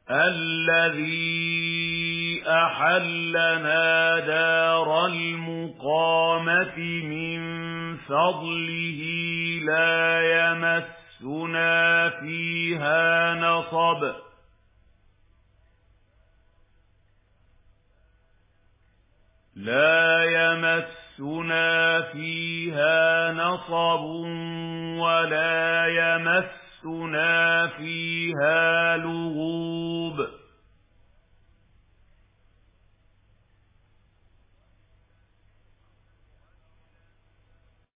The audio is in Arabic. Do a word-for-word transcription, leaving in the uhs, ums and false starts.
الذي أحلنا دار المقامة من فضله لا يمسنا فيها نصب لا يمسنا فيها نصب ولا يمسنا فيها لغوب